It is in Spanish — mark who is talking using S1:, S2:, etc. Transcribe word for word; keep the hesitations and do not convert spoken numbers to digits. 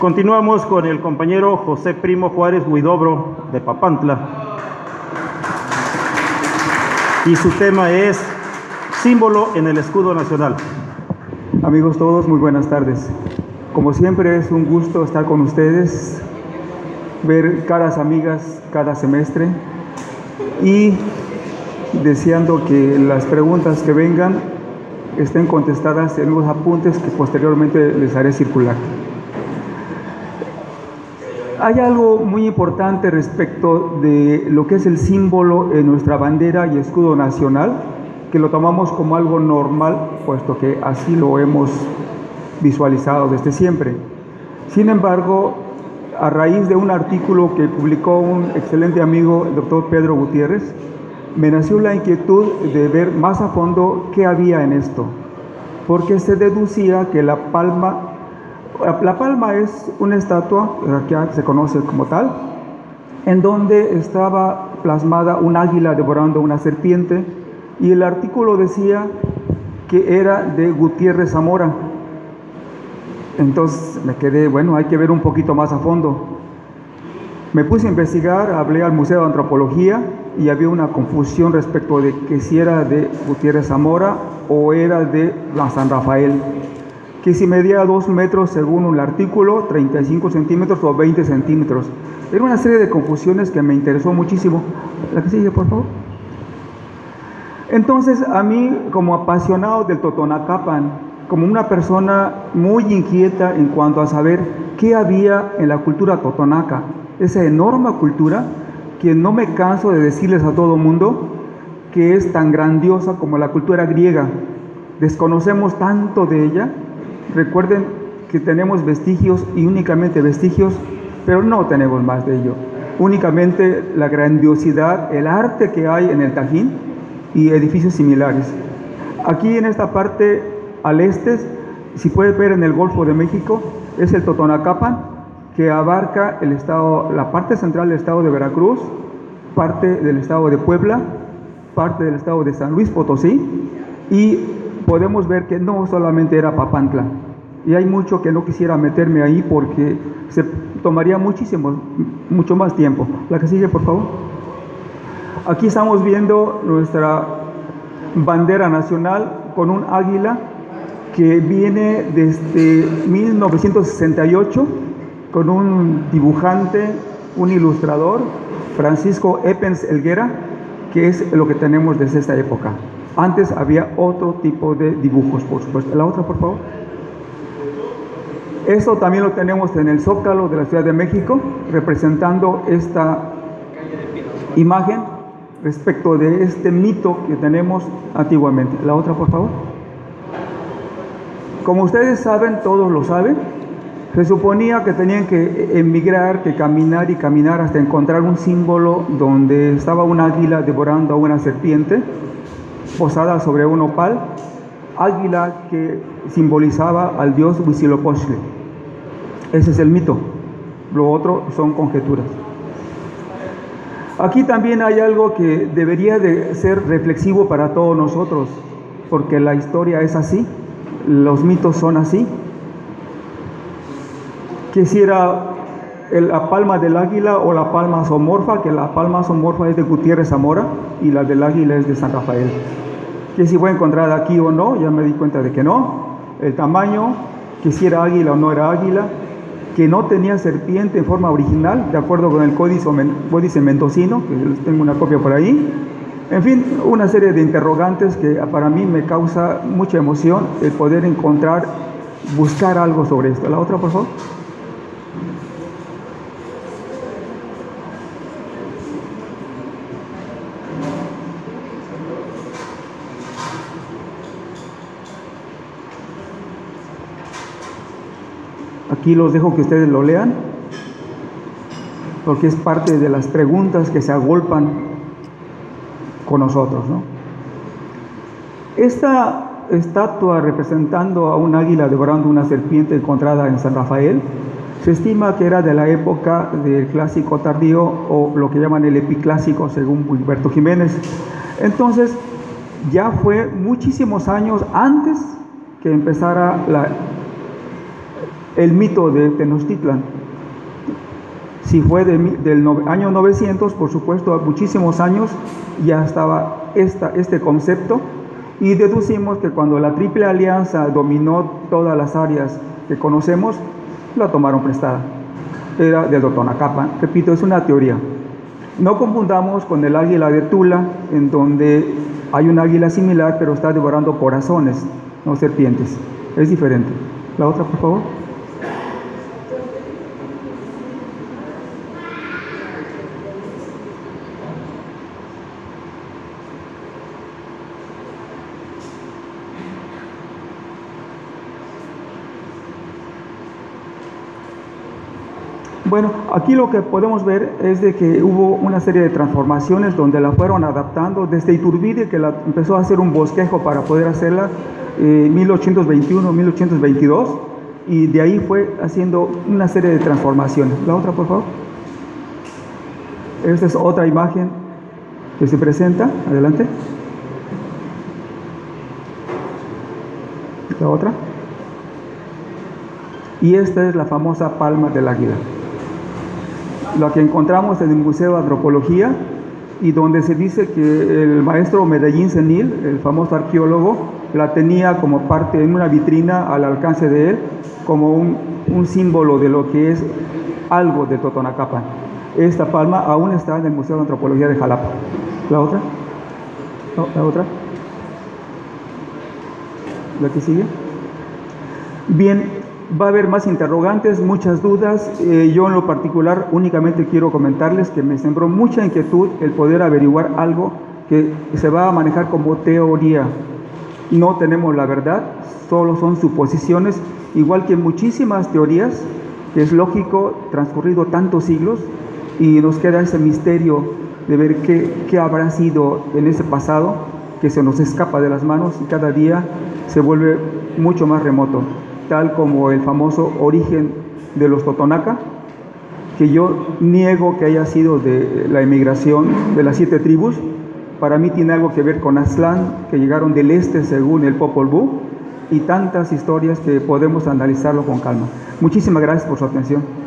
S1: Continuamos con el compañero José Primo Juárez Huidobro de Papantla. Y su tema es símbolo en el escudo nacional.
S2: Amigos todos, muy buenas tardes. Como siempre es un gusto estar con ustedes, ver caras amigas cada semestre y deseando que las preguntas que vengan estén contestadas en los apuntes que posteriormente les haré circular. Hay algo muy importante respecto de lo que es el símbolo en nuestra bandera y escudo nacional, que lo tomamos como algo normal, puesto que así lo hemos visualizado desde siempre. Sin embargo, a raíz de un artículo que publicó un excelente amigo, el doctor Pedro Gutiérrez, me nació la inquietud de ver más a fondo qué había en esto, porque se deducía que la palma La palma es una estatua, que se conoce como tal, en donde estaba plasmada un águila devorando una serpiente, y el artículo decía que era de Gutiérrez Zamora. Entonces me quedé, bueno, hay que ver un poquito más a fondo. Me puse a investigar, hablé al Museo de Antropología y había una confusión respecto de que si era de Gutiérrez Zamora o era de la San Rafael, que si medía dos metros según un artículo, treinta y cinco centímetros o veinte centímetros. Era una serie de confusiones que me interesó muchísimo. La que sigue, por favor. Entonces, a mí, como apasionado del Totonacapan, como una persona muy inquieta en cuanto a saber qué había en la cultura totonaca, esa enorme cultura que no me canso de decirles a todo mundo que es tan grandiosa como la cultura griega. Desconocemos tanto de ella. Recuerden que tenemos vestigios y únicamente vestigios, pero no tenemos más de ello. Únicamente la grandiosidad, el arte que hay en el Tajín y edificios similares. Aquí en esta parte al este, si puede ver en el Golfo de México, es el Totonacapan, que abarca el estado, la parte central del estado de Veracruz, parte del estado de Puebla, parte del estado de San Luis Potosí, y podemos ver que no solamente era Papantla, y hay mucho que no quisiera meterme ahí porque se tomaría muchísimo, mucho más tiempo. La que sigue, por favor. Aquí estamos viendo nuestra bandera nacional con un águila que viene desde mil novecientos sesenta y ocho con un dibujante, un ilustrador, Francisco Eppens Helguera, que es lo que tenemos desde esta época. Antes había otro tipo de dibujos, por supuesto. La otra, por favor. Eso también lo tenemos en el Zócalo de la Ciudad de México, representando esta imagen respecto de este mito que tenemos antiguamente. La otra, por favor. Como ustedes saben, todos lo saben, se suponía que tenían que emigrar, que caminar y caminar hasta encontrar un símbolo donde estaba un águila devorando a una serpiente posada sobre un opal, águila que simbolizaba al dios Huitzilopochtli. Ese es el mito. Lo otro son conjeturas. Aquí también hay algo que debería de ser reflexivo para todos nosotros, porque la historia es así, los mitos son así. Que si era la palma del águila o la palma zoomorfa, que la palma zoomorfa es de Gutiérrez Zamora y la del águila es de San Rafael. Que si voy a encontrar aquí o no, ya me di cuenta de que no. El tamaño, que si era águila o no era águila, que no tenía serpiente en forma original, de acuerdo con el códice, códice mendocino, que les tengo una copia por ahí. En fin, una serie de interrogantes que para mí me causa mucha emoción el poder encontrar, buscar algo sobre esto. La otra, por favor. Aquí los dejo que ustedes lo lean, porque es parte de las preguntas que se agolpan con nosotros, ¿no? Esta estatua representando a un águila devorando una serpiente encontrada en San Rafael, se estima que era de la época del clásico tardío o lo que llaman el epiclásico, según Humberto Jiménez. Entonces, ya fue muchísimos años antes que empezara la el mito de Tenochtitlan. Si fue de, del no, año novecientos, por supuesto, a muchísimos años ya estaba esta, este concepto, y deducimos que cuando la Triple Alianza dominó todas las áreas que conocemos, la tomaron prestada. Era de Totonacapan. Repito, es una teoría. No confundamos con el águila de Tula, en donde hay un águila similar, pero está devorando corazones, no serpientes. Es diferente. La otra, por favor. Bueno, aquí lo que podemos ver es de que hubo una serie de transformaciones donde la fueron adaptando desde Iturbide, que la empezó a hacer un bosquejo para poder hacerla en eh, mil ochocientos veintiuno, mil ochocientos veintidós, y de ahí fue haciendo una serie de transformaciones. La otra, por favor. Esta es otra imagen que se presenta. Adelante. La otra. Y esta es la famosa palma del águila, la que encontramos en el Museo de Antropología, y donde se dice que el maestro Medellín Senil, el famoso arqueólogo, la tenía como parte en una vitrina al alcance de él, como un, un símbolo de lo que es algo de Totonacapan. Esta palma aún está en el Museo de Antropología de Jalapa. ¿La otra? No, ¿la otra? ¿La que sigue? Bien. Va a haber más interrogantes, muchas dudas. Eh, yo en lo particular únicamente quiero comentarles que me sembró mucha inquietud el poder averiguar algo que se va a manejar como teoría. No tenemos la verdad, solo son suposiciones, igual que muchísimas teorías, que es lógico, transcurrido tantos siglos, y nos queda ese misterio de ver qué, qué habrá sido en ese pasado que se nos escapa de las manos y cada día se vuelve mucho más remoto, tal como el famoso origen de los Totonaca, que yo niego que haya sido de la emigración de las siete tribus. Para mí tiene algo que ver con Aztlán, que llegaron del este según el Popol Vuh, y tantas historias que podemos analizarlo con calma. Muchísimas gracias por su atención.